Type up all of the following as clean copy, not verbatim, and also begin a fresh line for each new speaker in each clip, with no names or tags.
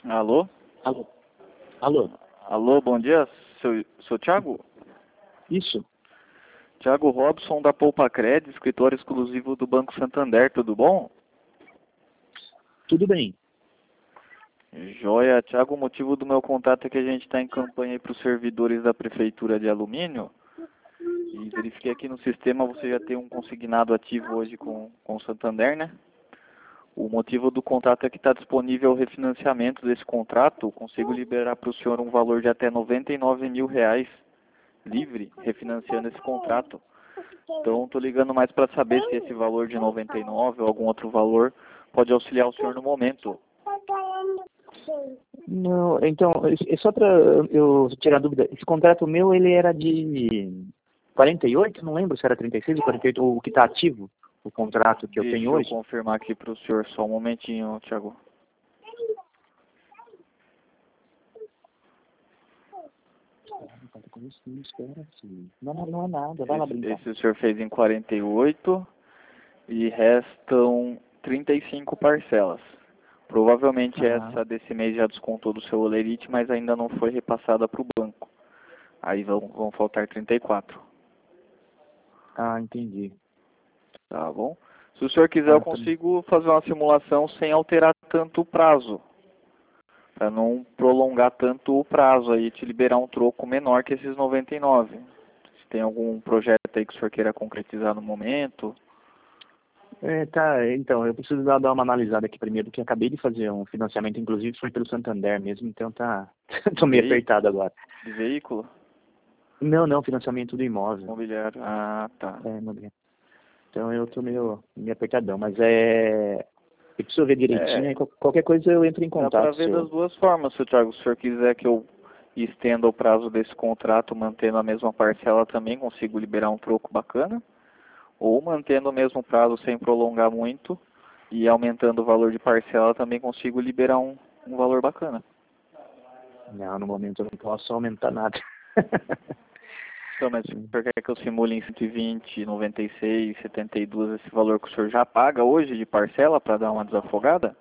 Alô?
Alô? Alô?
Alô, bom dia, seu Thiago?
Isso?
Thiago Robson da Poupa Cred, escritório exclusivo do Banco Santander, tudo bom?
Tudo bem.
Joia, Thiago, o motivo do meu contato é que a gente está em campanha para os servidores da Prefeitura de Alumínio e verifiquei aqui no sistema, você já tem um consignado ativo hoje com o Santander, né? O motivo do contrato é que está disponível o refinanciamento desse contrato. Consigo liberar para o senhor um valor de até R$ 99 mil livre, refinanciando esse contrato. Então, estou ligando mais para saber se esse valor de 99 ou algum outro valor pode auxiliar o senhor no momento.
Não, então, é só para eu tirar a dúvida. Esse contrato meu, ele era de 48? Não lembro se era 36 ou 48, o que está ativo, o contrato que eu
Deixa
tenho
eu
hoje.
confirmar aqui para o senhor só um momentinho, Thiago.
Não é nada, vai lá brincar.
Esse o senhor fez em 48 e restam 35 parcelas. Provavelmente essa desse mês já descontou do seu Olerite, mas ainda não foi repassada para o banco. Aí vão faltar 34.
Ah, entendi.
Tá bom? Se o senhor quiser, eu
Tá bem.
consigo fazer uma simulação sem alterar tanto o prazo. Para não prolongar tanto o prazo aí, te liberar um troco menor que esses 99. Se tem algum projeto aí que o senhor queira concretizar no momento.
Tá, então, eu preciso dar uma analisada aqui primeiro, porque eu acabei de fazer um financiamento, inclusive foi pelo Santander mesmo, então tô meio apertado agora.
De veículo?
Não, financiamento do imóvel.
Mobiliário. Ah, tá.
Imobiliário. Então eu tô meio apertadão, mas eu preciso ver direitinho, aí qualquer coisa eu entro em
Dá para
contato,
ver
seu.
das duas formas, seu Thiago. Se o senhor quiser que eu estenda o prazo desse contrato, mantendo a mesma parcela também, consigo liberar um troco bacana. Ou mantendo o mesmo prazo sem prolongar muito e aumentando o valor de parcela, também consigo liberar um valor bacana.
Não, no momento eu não posso aumentar nada.
Então, mas se o senhor quer que eu simule em 120, 96, 72, esse valor que o senhor já paga hoje de parcela para dar uma desafogada?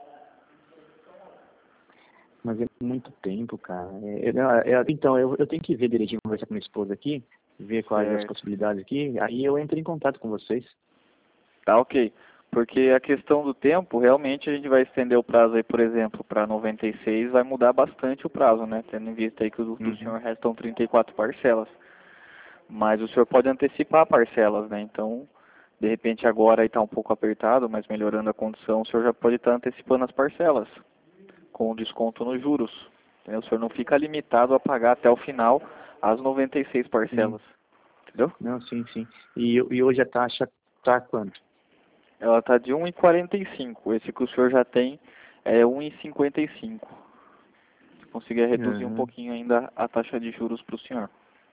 Mas é muito tempo, cara. Então, eu tenho que ver direitinho, conversar com minha esposa aqui, ver quais as
Certo.
possibilidades aqui, aí eu entro em contato com vocês.
Tá, ok. Porque a questão do tempo, realmente a gente vai estender o prazo aí, por exemplo, para 96, vai mudar bastante o prazo, né? Tendo em vista aí que do senhor restam 34 parcelas. Mas o senhor pode antecipar parcelas, né? Então, de repente agora aí está um pouco apertado, mas melhorando a condição, o senhor já pode estar antecipando as parcelas, com desconto nos juros. Entendeu? O senhor não fica limitado a pagar até o final as 96
Sim.
parcelas. Entendeu?
Não, sim. E hoje a taxa tá quanto?
Ela está de 1,45. Esse que o senhor já tem é 1,55. Se conseguir reduzir um
Aham,
pouquinho ainda a taxa de juros para o senhor.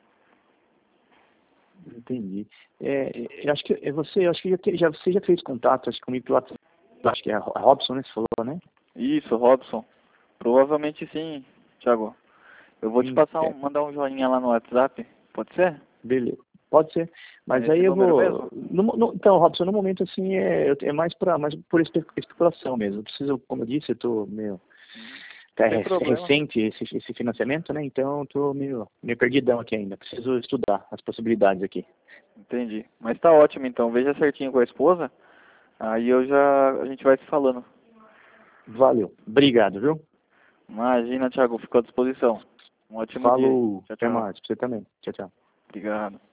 entendi. Eu acho que você, eu acho que você já fez contato, acho que comigo pelo WhatsApp, acho que é a Robson, né, você falou, né?
Isso, Robson. Provavelmente sim, Thiago. Eu vou te
Sim,
passar mandar um joinha lá no WhatsApp, pode ser?
beleza. Pode ser.
É
Mas
nesse
aí eu
número
vou.
mesmo?
Então, Robson, no momento assim é mais por especulação mesmo. Eu preciso, como eu disse, eu tô meio.
Sem problema.
Recente esse financiamento, né? Então eu tô meio perdidão aqui ainda. Preciso estudar as possibilidades aqui.
Entendi. Mas tá ótimo então, veja certinho com a esposa, aí a gente vai se falando.
Valeu. Obrigado, viu?
Imagina, Thiago, fico à disposição. Um ótimo dia.
Falou.
Tchau,
Até
tchau.
mais. Pra você também. Tchau, tchau.
Obrigado.